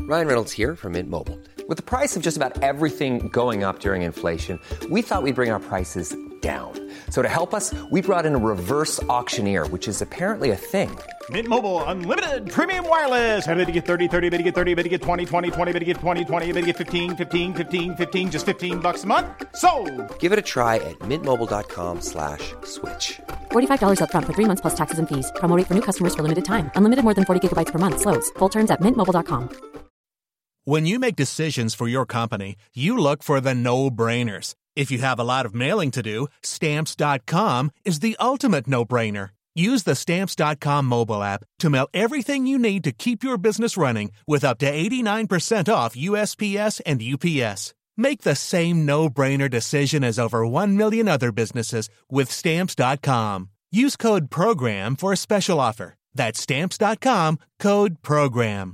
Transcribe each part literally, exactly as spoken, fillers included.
Ryan Reynolds here from Mint Mobile. With the price of just about everything going up during inflation, we thought we'd bring our prices down. So to help us, we brought in a reverse auctioneer, which is apparently a thing. Mint Mobile Unlimited Premium Wireless. How to get thirty, thirty, how to get thirty, how to get twenty, twenty, twenty, how to get twenty, twenty, how to get fifteen, fifteen, fifteen, fifteen, just fifteen bucks a month? Sold! Give it a try at mintmobile.com slash switch. forty-five dollars up front for three months plus taxes and fees. Promo rate for new customers for limited time. Unlimited more than forty gigabytes per month. Slows full terms at mint mobile dot com. When you make decisions for your company, you look for the no-brainers. If you have a lot of mailing to do, Stamps dot com is the ultimate no-brainer. Use the Stamps dot com mobile app to mail everything you need to keep your business running with up to eighty-nine percent off U S P S and U P S. Make the same no-brainer decision as over one million other businesses with Stamps dot com. Use code PROGRAM for a special offer. That's Stamps dot com, code PROGRAM.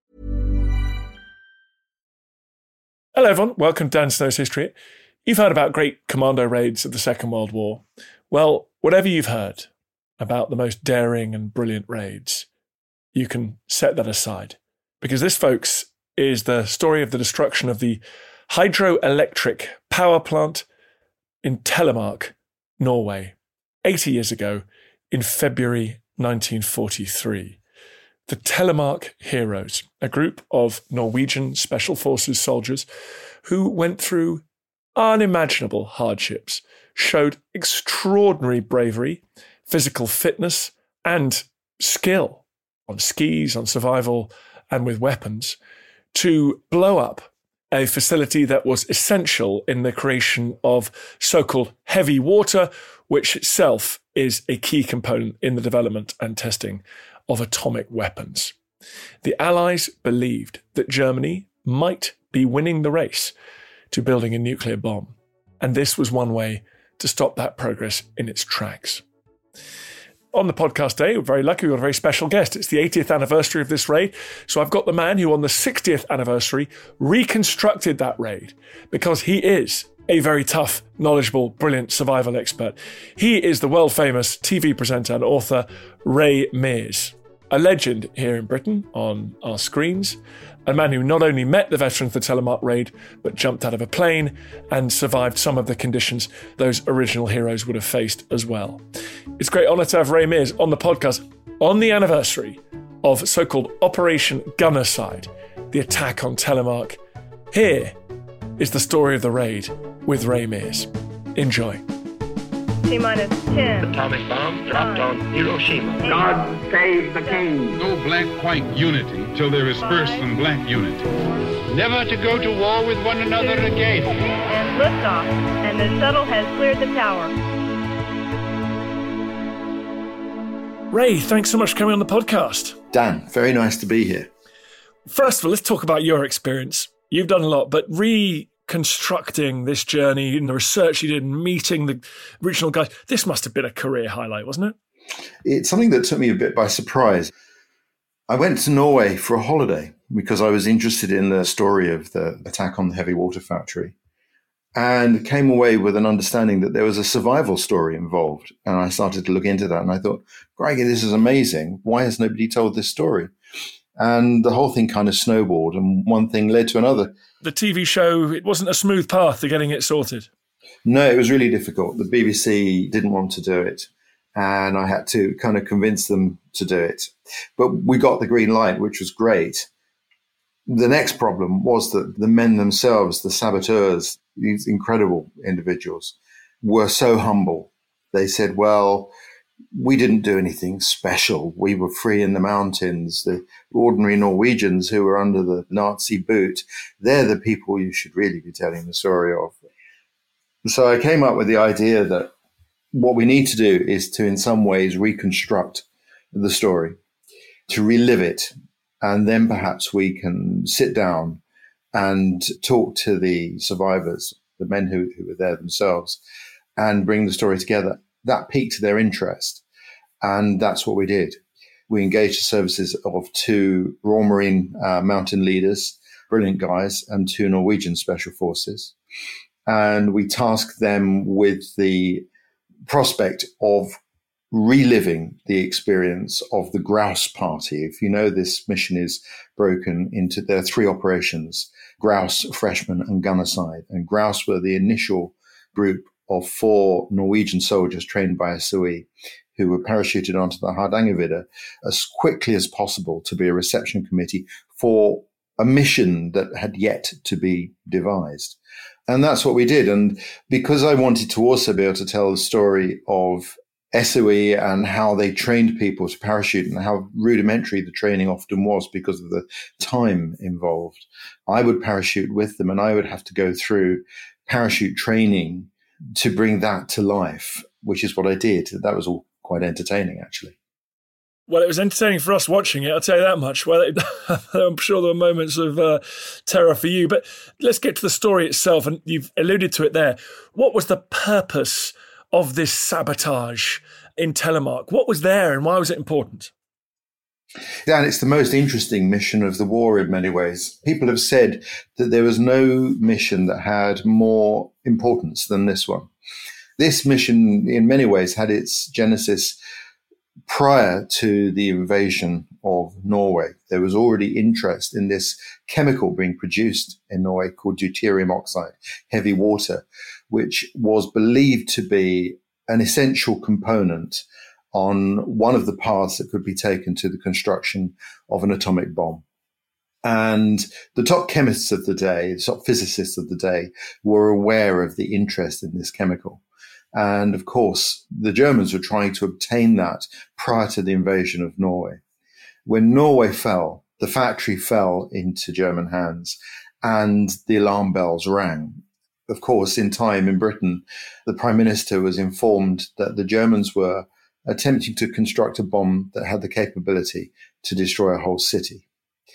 Hello everyone, welcome to Dan Snow's History. You've heard about great commando raids of the Second World War. Well, whatever you've heard about the most daring and brilliant raids, you can set that aside. Because this, folks, is the story of the destruction of the hydroelectric power plant in Telemark, Norway, eighty years ago in February nineteen forty-three. The Telemark Heroes, a group of Norwegian Special Forces soldiers who went through unimaginable hardships, showed extraordinary bravery, physical fitness, and skill on skis, on survival, and with weapons to blow up a facility that was essential in the creation of so-called heavy water, which itself is a key component in the development and testing of atomic weapons. The Allies believed that Germany might be winning the race to building a nuclear bomb, and this was one way to stop that progress in its tracks. On the podcast today, we're very lucky, we've got a very special guest. It's the eightieth anniversary of this raid, so I've got the man who on the sixtieth anniversary reconstructed that raid, because he is a very tough, knowledgeable, brilliant survival expert. He is the world-famous T V presenter and author Ray Mears, a legend here in Britain on our screens, a man who not only met the veterans of the Telemark raid, but jumped out of a plane and survived some of the conditions those original heroes would have faced as well. It's a great honour to have Ray Mears on the podcast on the anniversary of so-called Operation Gunnerside, the attack on Telemark. Here is the story of the raid with Ray Mears. Enjoy. T-minus ten. Atomic bomb dropped on Hiroshima. God save the king. No black-white unity till there is first some black unity. Never to go to war with one another again. And liftoff, and the shuttle has cleared the tower. Ray, thanks so much for coming on the podcast. Dan, very nice to be here. First of all, let's talk about your experience. You've done a lot, but reconstructing this journey and the research you did and meeting the original guys, this must have been a career highlight, wasn't it? It's something that took me a bit by surprise. I went to Norway for a holiday because I was interested in the story of the attack on the heavy water factory, and came away with an understanding that there was a survival story involved. And I started to look into that and I thought, Greggy, this is amazing. Why has nobody told this story? And the whole thing kind of snowballed and one thing led to another. The T V show, it wasn't a smooth path to getting it sorted. No, it was really difficult. The B B C didn't want to do it, and I had to kind of convince them to do it. But we got the green light, which was great. The next problem was that the men themselves, the saboteurs, these incredible individuals, were so humble. They said, well, we didn't do anything special. We were free in the mountains. The ordinary Norwegians who were under the Nazi boot, they're the people you should really be telling the story of. So I came up with the idea that what we need to do is to, in some ways, reconstruct the story, to relive it, and then perhaps we can sit down and talk to the survivors, the men who, who were there themselves, and bring the story together. That piqued their interest, and that's what we did. We engaged the services of two Royal Marine uh, mountain leaders, brilliant guys, and two Norwegian special forces. And we tasked them with the prospect of reliving the experience of the Grouse Party. If you know, this mission is broken into, there are three operations: Grouse, Freshman, and Gunnerside. And Grouse were the initial group of four Norwegian soldiers trained by S O E who were parachuted onto the Hardangervidda as quickly as possible to be a reception committee for a mission that had yet to be devised. And that's what we did. And because I wanted to also be able to tell the story of S O E and how they trained people to parachute and how rudimentary the training often was because of the time involved, I would parachute with them and I would have to go through parachute training to bring that to life, which is what I did. That was all quite entertaining, actually. Well, it was entertaining for us watching it, I'll tell you that much. Well, it, I'm sure there were moments of uh, terror for you. But let's get to the story itself, and you've alluded to it there. What was the purpose of this sabotage in Telemark? What was there and why was it important? Dan, it's the most interesting mission of the war in many ways. People have said that there was no mission that had more importance than this one. This mission, in many ways, had its genesis prior to the invasion of Norway. There was already interest in this chemical being produced in Norway called deuterium oxide, heavy water, which was believed to be an essential component on one of the paths that could be taken to the construction of an atomic bomb. And the top chemists of the day, the top physicists of the day, were aware of the interest in this chemical. And of course, the Germans were trying to obtain that prior to the invasion of Norway. When Norway fell, the factory fell into German hands and the alarm bells rang. Of course, in time in Britain, the Prime Minister was informed that the Germans were attempting to construct a bomb that had the capability to destroy a whole city.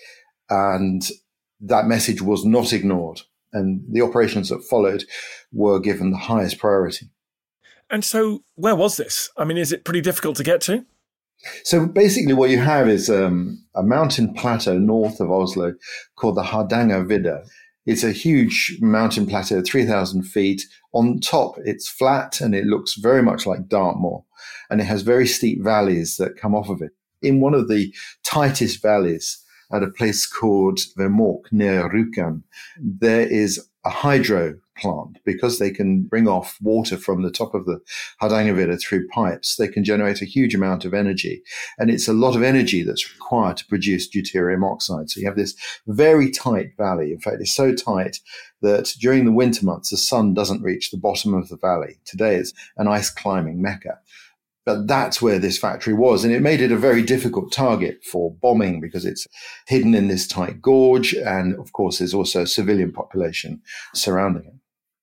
And that message was not ignored. And the operations that followed were given the highest priority. And so where was this? I mean, is it pretty difficult to get to? So basically what you have is um, a mountain plateau north of Oslo called the Hardangervidda. It's a huge mountain plateau, three thousand feet. On top, it's flat and it looks very much like Dartmoor. And it has very steep valleys that come off of it. In one of the tightest valleys, at a place called Vermork near Rjukan, there is a hydro plant. Because they can bring off water from the top of the Hardangervidda through pipes, they can generate a huge amount of energy. And it's a lot of energy that's required to produce deuterium oxide. So you have this very tight valley. In fact, it's so tight that during the winter months, the sun doesn't reach the bottom of the valley. Today, it's an ice climbing mecca. But that's where this factory was. And it made it a very difficult target for bombing because it's hidden in this tight gorge. And of course, there's also a civilian population surrounding it.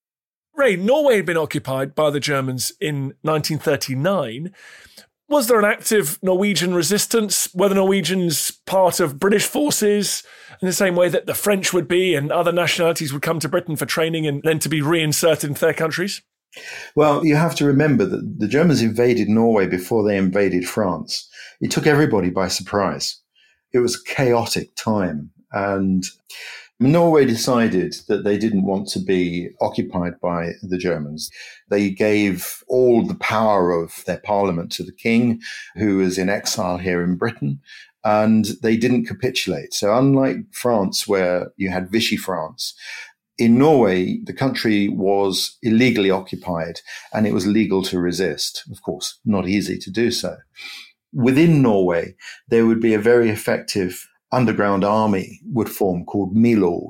Ray, Norway had been occupied by the Germans in nineteen thirty-nine. Was there an active Norwegian resistance? Were the Norwegians part of British forces in the same way that the French would be and other nationalities would come to Britain for training and then to be reinserted into their countries? Well, you have to remember that the Germans invaded Norway before they invaded France. It took everybody by surprise. It was a chaotic time. And Norway decided that they didn't want to be occupied by the Germans. They gave all the power of their parliament to the king, who was in exile here in Britain, and they didn't capitulate. So unlike France, where you had Vichy France, in Norway, the country was illegally occupied and it was legal to resist. Of course, not easy to do so. Within Norway, there would be a very effective underground army would form called Milorg,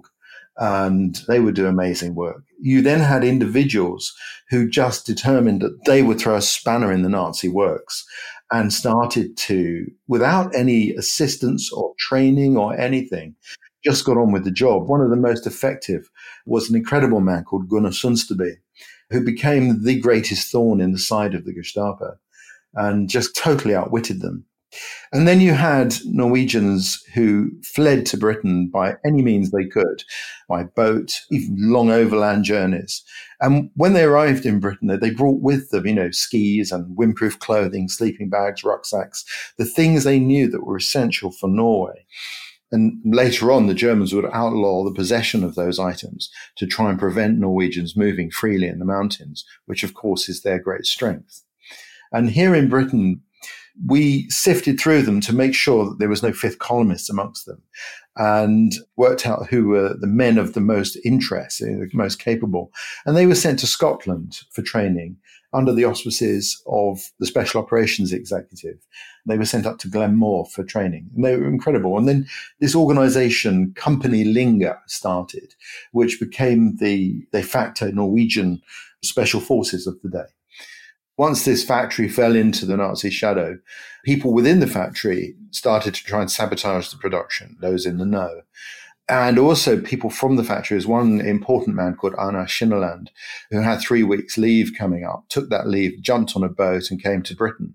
and they would do amazing work. You then had individuals who just determined that they would throw a spanner in the Nazi works and started to, without any assistance or training or anything, just got on with the job. One of the most effective was an incredible man called Gunnar Sundsteby, who became the greatest thorn in the side of the Gestapo and just totally outwitted them. And then you had Norwegians who fled to Britain by any means they could, by boat, even long overland journeys. And when they arrived in Britain, they brought with them, you know, skis and windproof clothing, sleeping bags, rucksacks, the things they knew that were essential for Norway. And later on, the Germans would outlaw the possession of those items to try and prevent Norwegians moving freely in the mountains, which of course is their great strength. And here in Britain, We sifted through them to make sure that there was no fifth columnist amongst them, and worked out who were the men of the most interest, the most capable. And they were sent to Scotland for training under the auspices of the Special Operations Executive. They were sent up to Glenmore for training, and they were incredible. And then this organization, Company Linga, started, which became the de facto Norwegian special forces of the day. Once this factory fell into the Nazi shadow, people within the factory started to try and sabotage the production, those in the know. And also people from the factory. There's one important man called Arnar Schinneland, who had three weeks leave coming up, took that leave, jumped on a boat and came to Britain.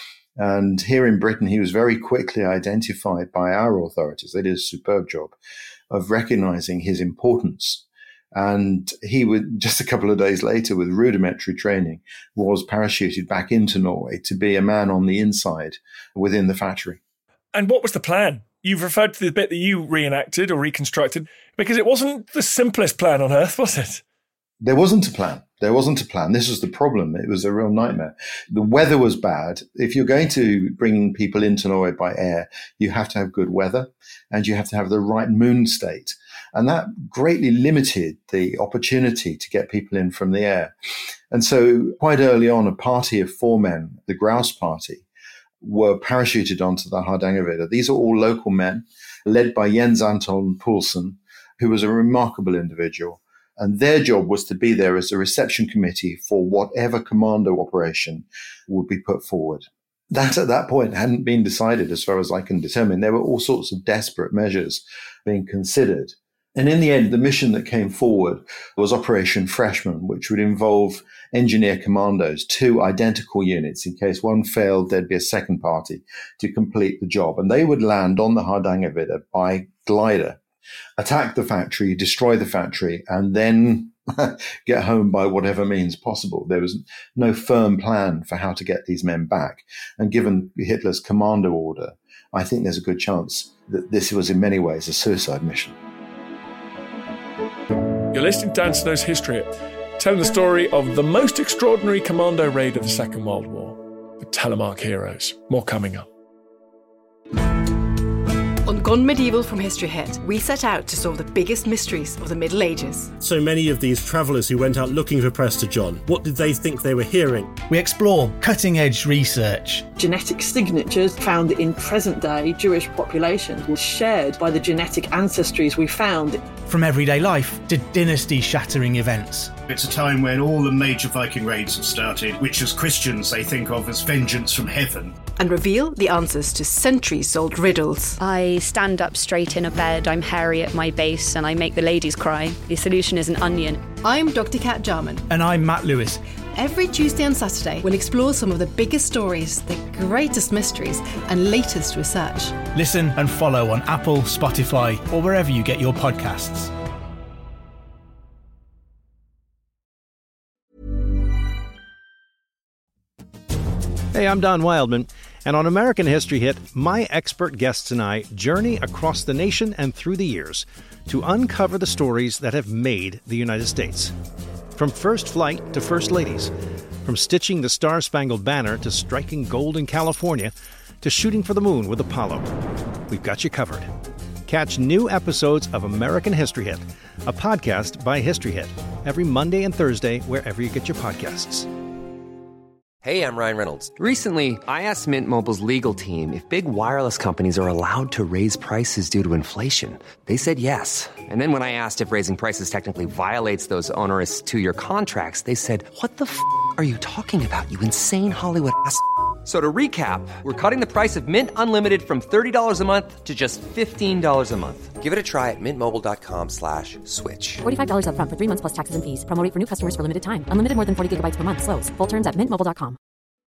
And here in Britain, he was very quickly identified by our authorities. They did a superb job of recognizing his importance. And he would, just a couple of days later, with rudimentary training, was parachuted back into Norway to be a man on the inside within the factory. And what was the plan? You've referred to the bit that you reenacted or reconstructed, because it wasn't the simplest plan on earth, was it? There wasn't a plan. There wasn't a plan. This was the problem. It was a real nightmare. The weather was bad. If you're going to bring people into Norway by air, you have to have good weather and you have to have the right moon state. And that greatly limited the opportunity to get people in from the air. And so quite early on, a party of four men, the Grouse Party, were parachuted onto the Hardangervidda. These are all local men, led by Jens Anton Poulsen, who was a remarkable individual. And their job was to be there as a reception committee for whatever commando operation would be put forward. That at that point hadn't been decided as far as I can determine. There were all sorts of desperate measures being considered. And in the end, the mission that came forward was Operation Freshman, which would involve engineer commandos, two identical units. In case one failed, there'd be a second party to complete the job. And they would land on the Hardangervidda by glider, attack the factory, destroy the factory, and then get home by whatever means possible. There was no firm plan for how to get these men back. And given Hitler's commando order, I think there's a good chance that this was in many ways a suicide mission. You're listening to Dan Snow's History Hit, telling the story of the most extraordinary commando raid of the Second World War, the Telemark Heroes. More coming up. On Gone Medieval from History Hit, we set out to solve the biggest mysteries of the Middle Ages. So many of these travellers who went out looking for Prester John, what did they think they were hearing? We explore cutting-edge research. Genetic signatures found in present-day Jewish populations were shared by the genetic ancestries we found. From everyday life to dynasty-shattering events. It's a time when all the major Viking raids have started, which as Christians they think of as vengeance from heaven. And reveal the answers to centuries-old riddles. I stand up straight in a bed, I'm hairy at my base, and I make the ladies cry. The solution is an onion. I'm Doctor Kat Jarman. And I'm Matt Lewis. Every Tuesday and Saturday, we'll explore some of the biggest stories, the greatest mysteries, and latest research. Listen and follow on Apple, Spotify, or wherever you get your podcasts. Hey, I'm Don Wildman, and on American History Hit, my expert guests and I journey across the nation and through the years to uncover the stories that have made the United States. From first flight to first ladies, from stitching the Star-Spangled Banner to striking gold in California, to shooting for the moon with Apollo, we've got you covered. Catch new episodes of American History Hit, a podcast by History Hit, every Monday and Thursday wherever you get your podcasts. Hey, I'm Ryan Reynolds. Recently, I asked Mint Mobile's legal team if big wireless companies are allowed to raise prices due to inflation. They said yes. And then when I asked if raising prices technically violates those onerous two-year contracts, they said, what the f*** are you talking about, you insane Hollywood ass f- So to recap, we're cutting the price of Mint Unlimited from thirty dollars a month to just fifteen dollars a month. Give it a try at mintmobile.com slash switch. forty-five dollars up front for three months plus taxes and fees. Promo rate for new customers for limited time. Unlimited more than forty gigabytes per month. Slows full terms at mint mobile dot com.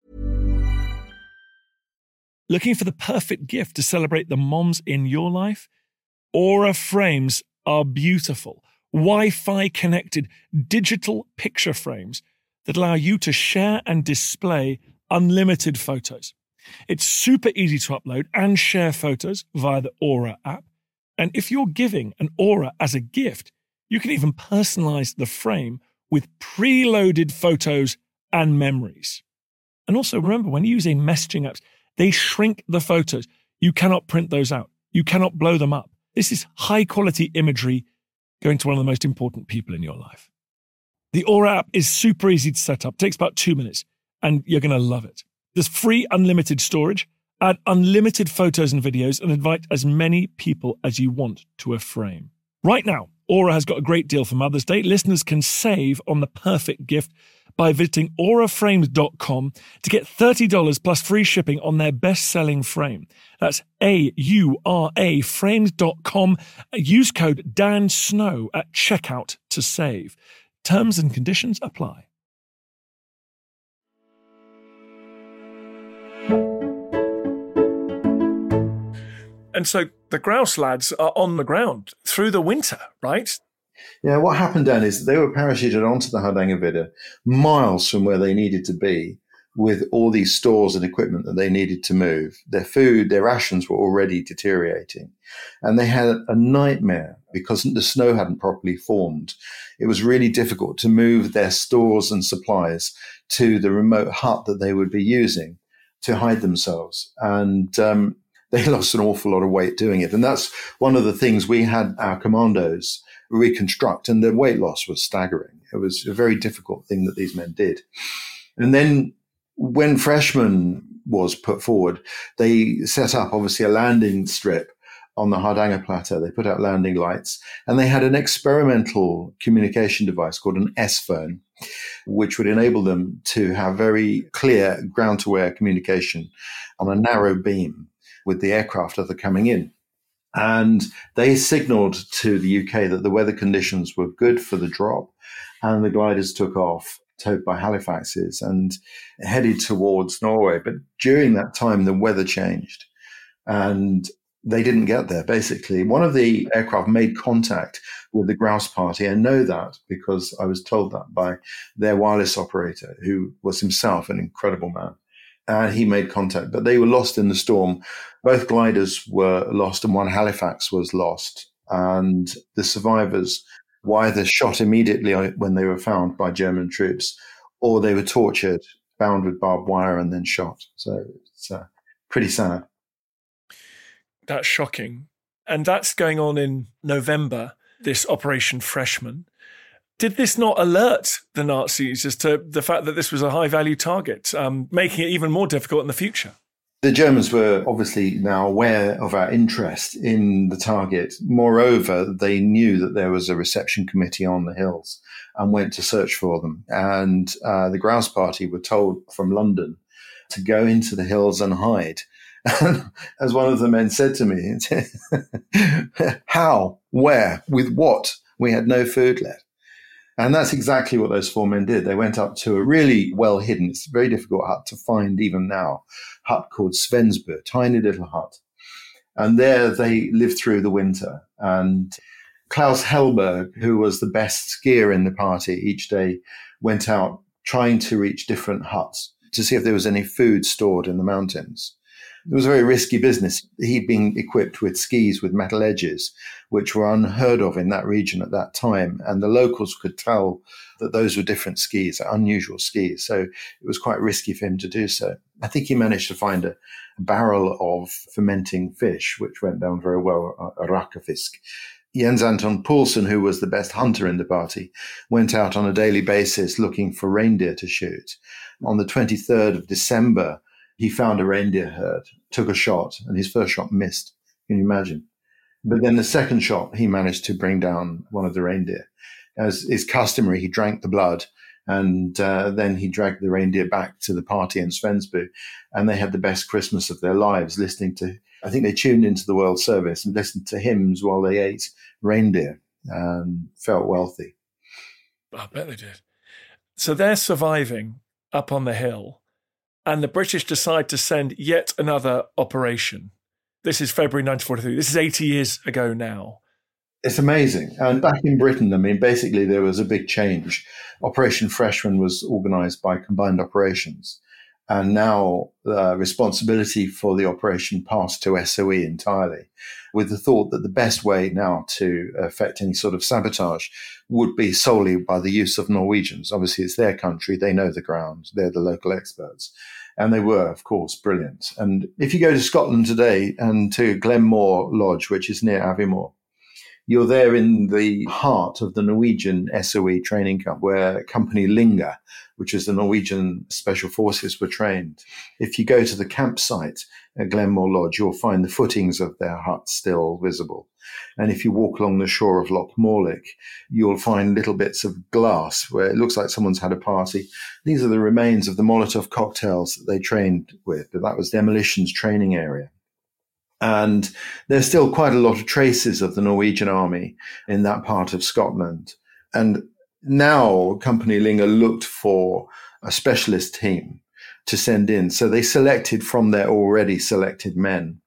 Looking for the perfect gift to celebrate the moms in your life? Aura frames are beautiful, Wi-Fi connected digital picture frames that allow you to share and display unlimited photos. It's super easy to upload and share photos via the Aura app. And if you're giving an Aura as a gift, you can even personalize the frame with preloaded photos and memories. And also remember, when using messaging apps, They shrink the photos. You cannot print those out. You cannot blow them up. This is high-quality imagery going to one of the most important people in your life. The Aura app is super easy to set up. It takes about two minutes, and you're going to love it. There's free unlimited storage, add unlimited photos and videos, and invite as many people as you want to a frame. Right now, Aura has got a great deal for Mother's Day. Listeners can save on the perfect gift by visiting aura frames dot com to get thirty dollars plus free shipping on their best-selling frame. That's A U R A frames dot com. Use code Dan Snow at checkout to save. Terms and conditions apply. And so the grouse lads are on the ground through the winter, right? Yeah, what happened, Dan, is they were parachuted onto the Hardangervidda miles from where they needed to be with all these stores and equipment that they needed to move. Their food, their rations were already deteriorating. And they had a nightmare because the snow hadn't properly formed. It was really difficult to move their stores and supplies to the remote hut that they would be using to hide themselves. And um, they lost an awful lot of weight doing it. And that's one of the things we had our commandos reconstruct, and the weight loss was staggering. It was a very difficult thing that these men did. And then when Freshman was put forward, they set up obviously a landing strip on the Hardanger Plateau. They put out landing lights, and they had an experimental communication device called an S-phone, which would enable them to have very clear ground-to-air communication on a narrow beam with the aircraft that are coming in. And they signaled to the U K that the weather conditions were good for the drop, and the gliders took off, towed by Halifaxes, and headed towards Norway. But during that time, the weather changed, and they didn't get there, basically. One of the aircraft made contact with the grouse party. I know that because I was told that by their wireless operator, who was himself an incredible man. And he made contact, but they were lost in the storm. Both gliders were lost, and one Halifax was lost. And the survivors were either shot immediately when they were found by German troops, or they were tortured, bound with barbed wire, and then shot. So it's uh, pretty sad. That's shocking. And that's going on in November, this Operation Freshman. Did this not alert the Nazis as to the fact that this was a high-value target, um, making it even more difficult in the future? The Germans were obviously now aware of our interest in the target. Moreover, they knew that there was a reception committee on the hills and went to search for them. And uh, the grouse party were told from London to go into the hills and hide. As one of the men said to me, how, where, with what? We had no food left. And that's exactly what those four men did. They went up to a really well-hidden, it's a very difficult hut to find even now, hut called Svensbø, tiny little hut. And there they lived through the winter. And Klaus Hellberg, who was the best skier in the party, each day went out trying to reach different huts to see if there was any food stored in the mountains. It was a very risky business. He'd been equipped with skis with metal edges, which were unheard of in that region at that time. And the locals could tell that those were different skis, unusual skis. So it was quite risky for him to do so. I think he managed to find a, a barrel of fermenting fish, which went down very well, a rakkefisk. Jens Anton Poulsen, who was the best hunter in the party, went out on a daily basis looking for reindeer to shoot. On the twenty-third of December, he found a reindeer herd, took a shot, and his first shot missed. Can you imagine? But then the second shot, he managed to bring down one of the reindeer. As is customary, he drank the blood, and uh, then he dragged the reindeer back to the party in Svensbø, and they had the best Christmas of their lives, listening to, I think they tuned into the World Service and listened to hymns while they ate reindeer and felt wealthy. I bet they did. So they're surviving up on the hill, and the British decide to send yet another operation. This is February nineteen forty-three. This is eighty years ago now. It's amazing. And back in Britain, I mean, basically there was a big change. Operation Freshman was organised by Combined Operations. And now the responsibility for the operation passed to S O E entirely, with the thought that the best way now to affect any sort of sabotage would be solely by the use of Norwegians. Obviously, it's their country. They know the ground. They're the local experts. And they were, of course, brilliant. And if you go to Scotland today and to Glenmore Lodge, which is near Aviemore, you're there in the heart of the Norwegian S O E training camp where Company Linga, which is the Norwegian Special Forces, were trained. If you go to the campsite at Glenmore Lodge, you'll find the footings of their huts still visible. And if you walk along the shore of Loch Morlich, you'll find little bits of glass where it looks like someone's had a party. These are the remains of the Molotov cocktails that they trained with, but that was Demolition's training area. And there's still quite a lot of traces of the Norwegian army in that part of Scotland. And now Company Linga looked for a specialist team to send in. So they selected from their already selected men.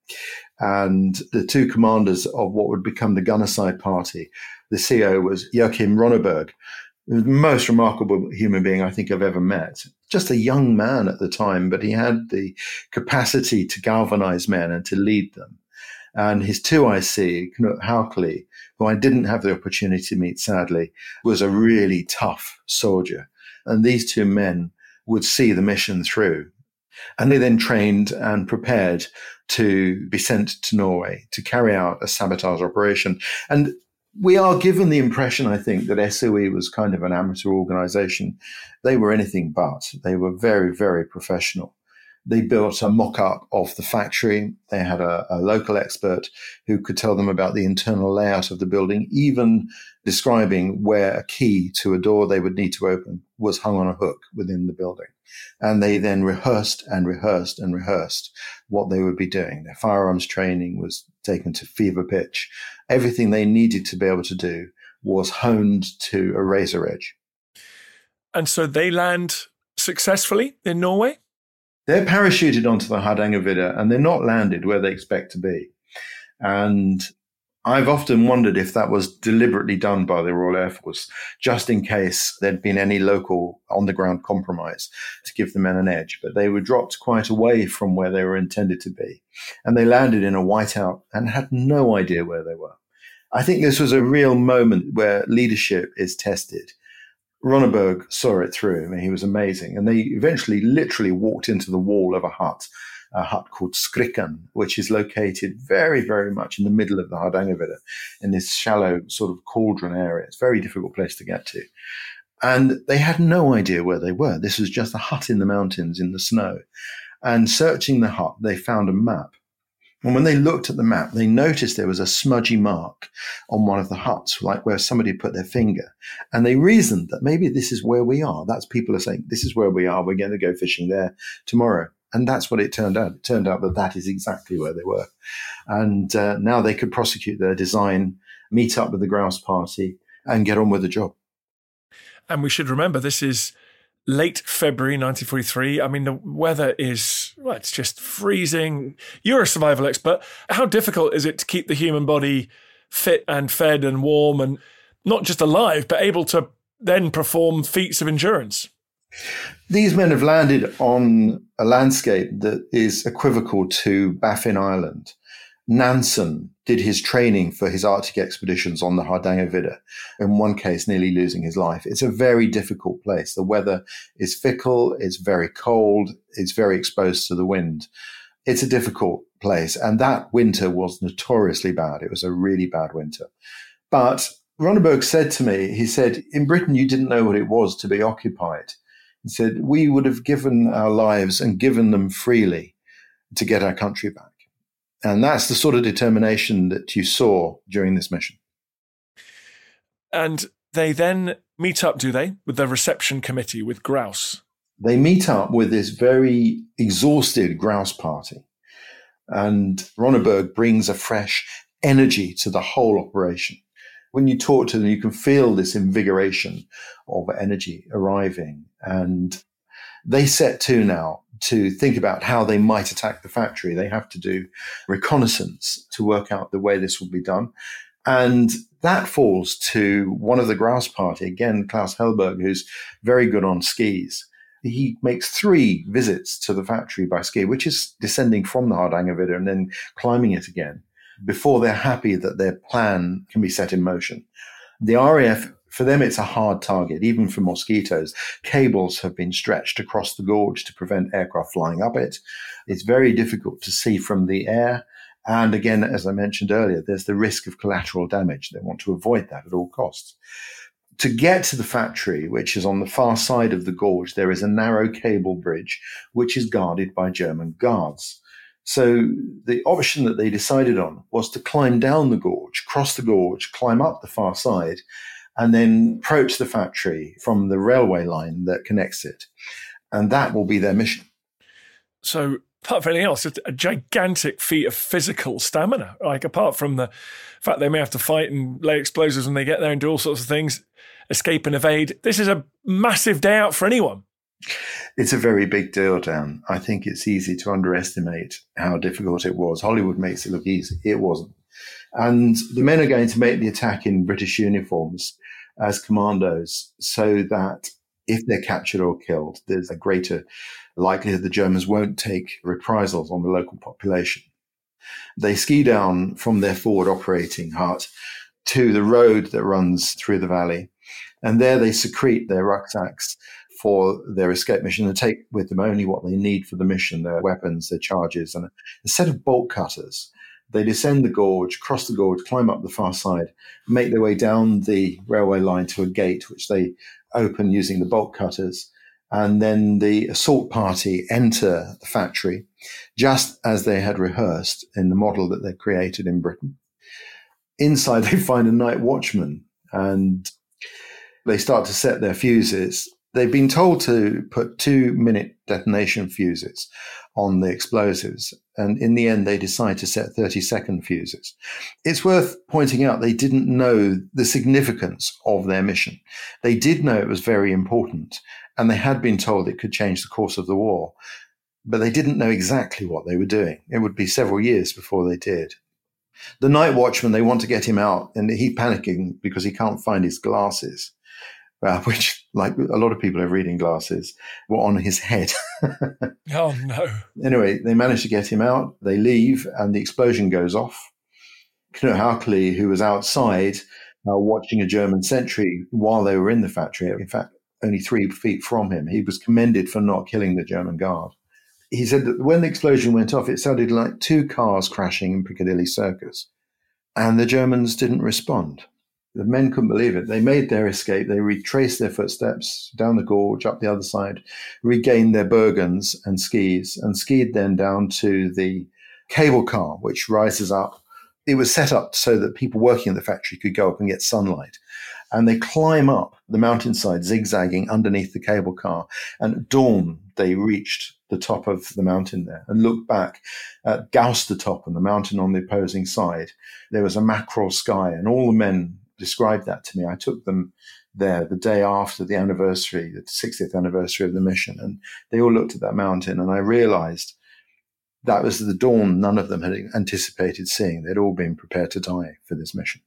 And the two commanders of what would become the Gunnerside Party, the C O was Joachim Ronneberg, the most remarkable human being I think I've ever met. Just a young man at the time, but he had the capacity to galvanize men and to lead them. And his two I C, Knut Haukeli, who I didn't have the opportunity to meet, sadly, was a really tough soldier. And these two men would see the mission through. And they then trained and prepared to be sent to Norway to carry out a sabotage operation. And we are given the impression, I think, that S O E was kind of an amateur organization. They were anything but. They were very, very professional. They built a mock-up of the factory. They had a, a local expert who could tell them about the internal layout of the building, even describing where a key to a door they would need to open was hung on a hook within the building. And they then rehearsed and rehearsed and rehearsed what they would be doing. Their firearms training was taken to fever pitch. Everything they needed to be able to do was honed to a razor edge. And so they land successfully in Norway? They're parachuted onto the Hardangervidda and they're not landed where they expect to be. And I've often wondered if that was deliberately done by the Royal Air Force, just in case there'd been any local on-the-ground compromise to give the men an edge. But they were dropped quite away from where they were intended to be. And they landed in a whiteout and had no idea where they were. I think this was a real moment where leadership is tested. Ronneberg saw it through. I mean, he was amazing. And they eventually literally walked into the wall of a hut, a hut called Skrikken, which is located very, very much in the middle of the Hardangervidda, in this shallow sort of cauldron area. It's a very difficult place to get to. And they had no idea where they were. This was just a hut in the mountains in the snow. And searching the hut, they found a map. And when they looked at the map, they noticed there was a smudgy mark on one of the huts, like where somebody put their finger. And they reasoned that maybe this is where we are. That's people are saying, this is where we are. We're going to go fishing there tomorrow. And that's what it turned out. It turned out that that is exactly where they were. And uh, now they could prosecute their design, meet up with the Grouse Party, and get on with the job. And we should remember, this is late February nineteen forty-three. I mean, the weather is, well, it's just freezing. You're a survival expert. How difficult is it to keep the human body fit and fed and warm and not just alive, but able to then perform feats of endurance? These men have landed on a landscape that is equivocal to Baffin Island. Nansen did his training for his Arctic expeditions on the Hardangervidda, in one case nearly losing his life. It's a very difficult place. The weather is fickle, it's very cold, it's very exposed to the wind. It's a difficult place, and that winter was notoriously bad. It was a really bad winter. But Ronneberg said to me, he said, in Britain you didn't know what it was to be occupied. He said, we would have given our lives and given them freely to get our country back. And that's the sort of determination that you saw during this mission. And they then meet up, do they, with the reception committee, with Grouse? They meet up with this very exhausted Grouse Party. And Ronneberg brings a fresh energy to the whole operation. When you talk to them, you can feel this invigoration of energy arriving. And they set to now to think about how they might attack the factory. They have to do reconnaissance to work out the way this will be done. And that falls to one of the Grouse Party, again, Klaus Hellberg, who's very good on skis. He makes three visits to the factory by ski, which is descending from the Hardangervidda and then climbing it again, before they're happy that their plan can be set in motion. The R A F, for them, it's a hard target, even for mosquitoes. Cables have been stretched across the gorge to prevent aircraft flying up it. It's very difficult to see from the air. And again, as I mentioned earlier, there's the risk of collateral damage. They want to avoid that at all costs. To get to the factory, which is on the far side of the gorge, there is a narrow cable bridge, which is guarded by German guards. So the option that they decided on was to climb down the gorge, cross the gorge, climb up the far side, and then approach the factory from the railway line that connects it. And that will be their mission. So, apart from anything else, it's a gigantic feat of physical stamina. Like, apart from the fact they may have to fight and lay explosives when they get there and do all sorts of things, escape and evade, this is a massive day out for anyone. It's a very big deal, Dan. I think it's easy to underestimate how difficult it was. Hollywood makes it look easy. It wasn't. And the men are going to make the attack in British uniforms as commandos so that if they're captured or killed, there's a greater likelihood the Germans won't take reprisals on the local population. They ski down from their forward operating hut to the road that runs through the valley. And there they secrete their rucksacks for their escape mission and take with them only what they need for the mission, their weapons, their charges, and a set of bolt cutters. They descend the gorge, cross the gorge, climb up the far side, make their way down the railway line to a gate, which they open using the bolt cutters. And then the assault party enter the factory just as they had rehearsed in the model that they created in Britain. Inside, they find a night watchman and they start to set their fuses. They've been told to put two-minute detonation fuses on the explosives, and in the end, they decide to set thirty-second fuses. It's worth pointing out they didn't know the significance of their mission. They did know it was very important, and they had been told it could change the course of the war, but they didn't know exactly what they were doing. It would be several years before they did. The night watchman, they want to get him out, and he's panicking because he can't find his glasses. Uh, which, like a lot of people have reading glasses, were on his head. Oh, no. Anyway, they manage to get him out. They leave, and the explosion goes off. Knut Haukeli, who was outside uh, watching a German sentry while they were in the factory, in fact, only three feet from him, he was commended for not killing the German guard. He said that when the explosion went off, it sounded like two cars crashing in Piccadilly Circus, and the Germans didn't respond. The men couldn't believe it. They made their escape. They retraced their footsteps down the gorge, up the other side, regained their Bergens and skis, and skied then down to the cable car, which rises up. It was set up so that people working at the factory could go up and get sunlight. And they climb up the mountainside, zigzagging underneath the cable car. And at dawn, they reached the top of the mountain there and looked back at Gauster Top and the mountain on the opposing side. There was a mackerel sky, and all the men described that to me. I took them there the day after the anniversary, the sixtieth anniversary of the mission, and they all looked at that mountain, and I realized that was the dawn none of them had anticipated seeing. They'd all been prepared to die for this mission.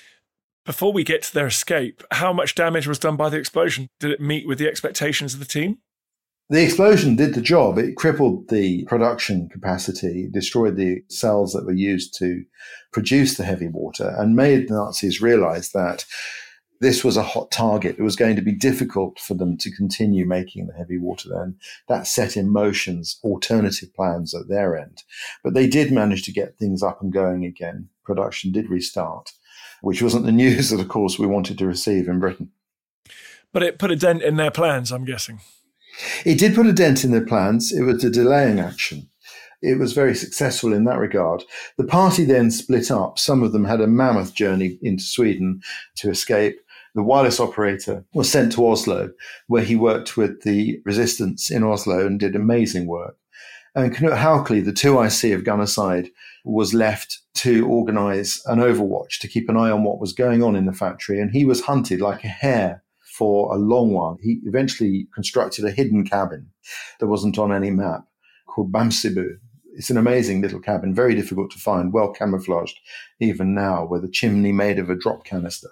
Before we get to their escape, how much damage was done by the explosion? Did it meet with the expectations of the team? The explosion did the job. It crippled the production capacity, destroyed the cells that were used to produce the heavy water, and made the Nazis realize that this was a hot target. It was going to be difficult for them to continue making the heavy water then. That set in motion alternative plans at their end. But they did manage to get things up and going again. Production did restart, which wasn't the news that, of course, we wanted to receive in Britain. But it put a dent in their plans, I'm guessing. It did put a dent in their plans. It was a delaying action. It was very successful in that regard. The party then split up. Some of them had a mammoth journey into Sweden to escape. The wireless operator was sent to Oslo, where he worked with the resistance in Oslo and did amazing work. And Knut Haukeli, the two I C of Gunnerside, was left to organize an overwatch to keep an eye on what was going on in the factory. And he was hunted like a hare for a long while. He eventually constructed a hidden cabin that wasn't on any map called Bamsebu. It's an amazing little cabin, very difficult to find, well camouflaged even now, with a chimney made of a drop canister.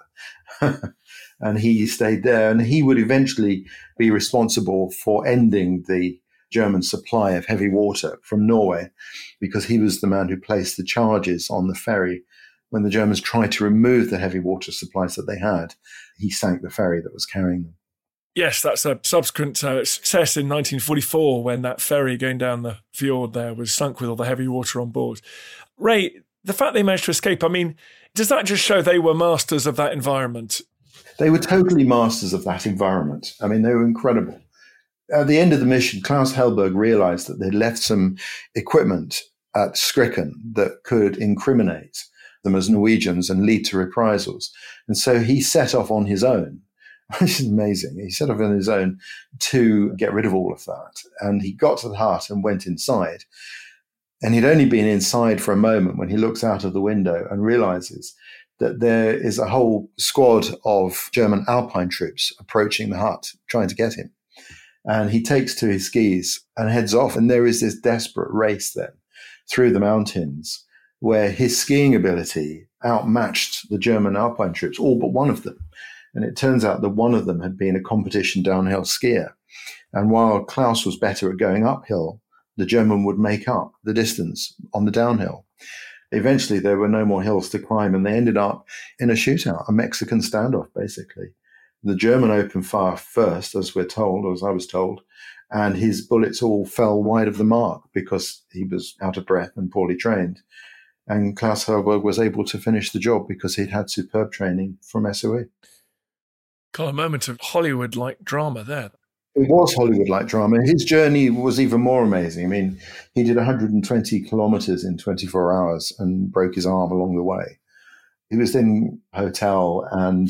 And he stayed there, and he would eventually be responsible for ending the German supply of heavy water from Norway, because he was the man who placed the charges on the ferry. When the Germans tried to remove the heavy water supplies that they had, he sank the ferry that was carrying them. Yes, that's a subsequent uh, success in nineteen forty-four, when that ferry going down the fjord there was sunk with all the heavy water on board. Ray, the fact they managed to escape, I mean, does that just show they were masters of that environment? They were totally masters of that environment. I mean, they were incredible. At the end of the mission, Klaus Hellberg realized that they'd left some equipment at Skrikken that could incriminate them as Norwegians and lead to reprisals. And so he set off on his own, which is amazing. He set off on his own to get rid of all of that. And he got to the hut and went inside. And he'd only been inside for a moment when he looks out of the window and realizes that there is a whole squad of German Alpine troops approaching the hut, trying to get him. And he takes to his skis and heads off. And there is this desperate race then through the mountains where his skiing ability outmatched the German Alpine troops, all but one of them. And it turns out that one of them had been a competition downhill skier. And while Klaus was better at going uphill, the German would make up the distance on the downhill. Eventually, there were no more hills to climb, and they ended up in a shootout, a Mexican standoff, basically. The German opened fire first, as we're told, or as I was told, and his bullets all fell wide of the mark because he was out of breath and poorly trained. And Klaus Hellberg was able to finish the job because he'd had superb training from S O E. Got a moment of Hollywood-like drama there. It was Hollywood-like drama. His journey was even more amazing. I mean, he did one hundred twenty kilometers in twenty-four hours and broke his arm along the way. He was in a hotel, and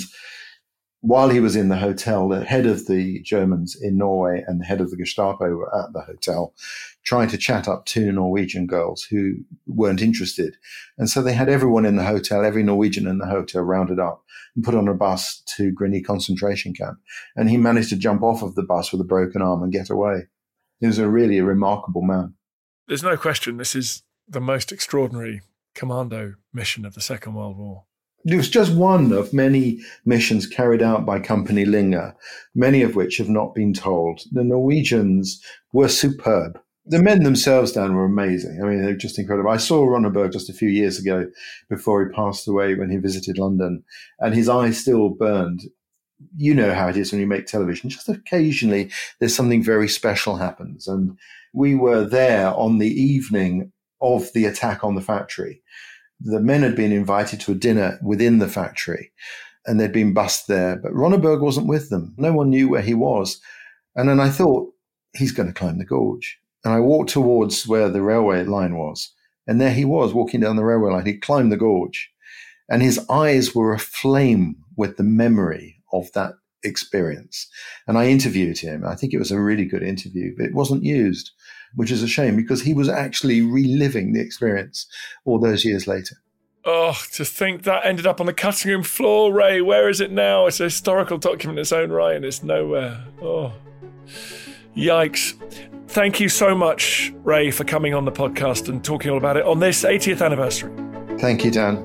while he was in the hotel, the head of the Germans in Norway and the head of the Gestapo were at the hotel trying to chat up two Norwegian girls who weren't interested. And so they had everyone in the hotel, every Norwegian in the hotel rounded up and put on a bus to Grini concentration camp. And he managed to jump off of the bus with a broken arm and get away. He was a really a remarkable man. There's no question this is the most extraordinary commando mission of the Second World War. It was just one of many missions carried out by Company Linge, many of which have not been told. The Norwegians were superb. The men themselves, Dan, were amazing. I mean, they're just incredible. I saw Ronneberg just a few years ago before he passed away when he visited London, and his eyes still burned. You know how it is when you make television. Just occasionally there's something very special happens. And we were there on the evening of the attack on the factory. The men had been invited to a dinner within the factory and they'd been bussed there, but Ronneberg wasn't with them. No one knew where he was. And then I thought, he's going to climb the gorge. And I walked towards where the railway line was. And there he was walking down the railway line. He climbed the gorge and his eyes were aflame with the memory of that experience. And I interviewed him. I think it was a really good interview, but it wasn't used, which is a shame because he was actually reliving the experience all those years later. Oh, to think that ended up on the cutting room floor, Ray. Where is it now? It's a historical document in its own right and it's nowhere. Oh, yikes. Thank you so much, Ray, for coming on the podcast and talking all about it on this eightieth anniversary. Thank you, Dan.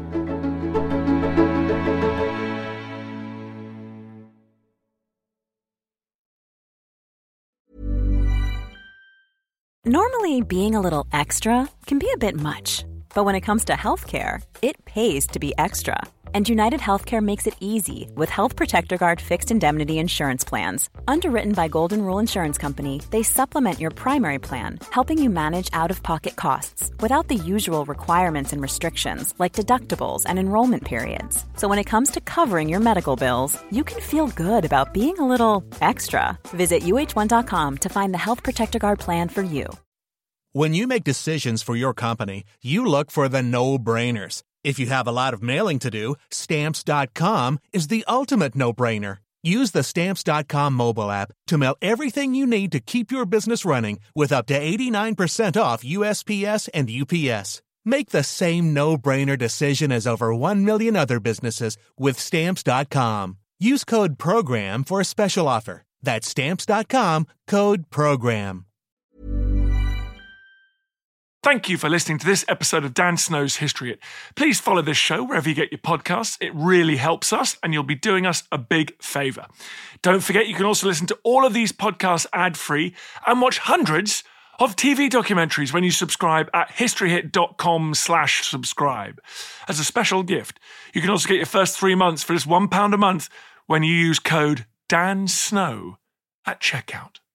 Normally, being a little extra can be a bit much, but when it comes to healthcare, it pays to be extra. And United Healthcare makes it easy with Health Protector Guard fixed indemnity insurance plans. Underwritten by Golden Rule Insurance Company, they supplement your primary plan, helping you manage out-of-pocket costs without the usual requirements and restrictions like deductibles and enrollment periods. So when it comes to covering your medical bills, you can feel good about being a little extra. Visit U H one dot com to find the Health Protector Guard plan for you. When you make decisions for your company, you look for the no-brainers. If you have a lot of mailing to do, Stamps dot com is the ultimate no-brainer. Use the Stamps dot com mobile app to mail everything you need to keep your business running with up to eighty-nine percent off U S P S and U P S. Make the same no-brainer decision as over one million other businesses with Stamps dot com. Use code PROGRAM for a special offer. That's Stamps dot com, code PROGRAM. Thank you for listening to this episode of Dan Snow's History Hit. Please follow this show wherever you get your podcasts. It really helps us, and you'll be doing us a big favour. Don't forget, you can also listen to all of these podcasts ad-free and watch hundreds of T V documentaries when you subscribe at historyhit.com slash subscribe. As a special gift, you can also get your first three months for just one pound a month when you use code DANSNOW at checkout.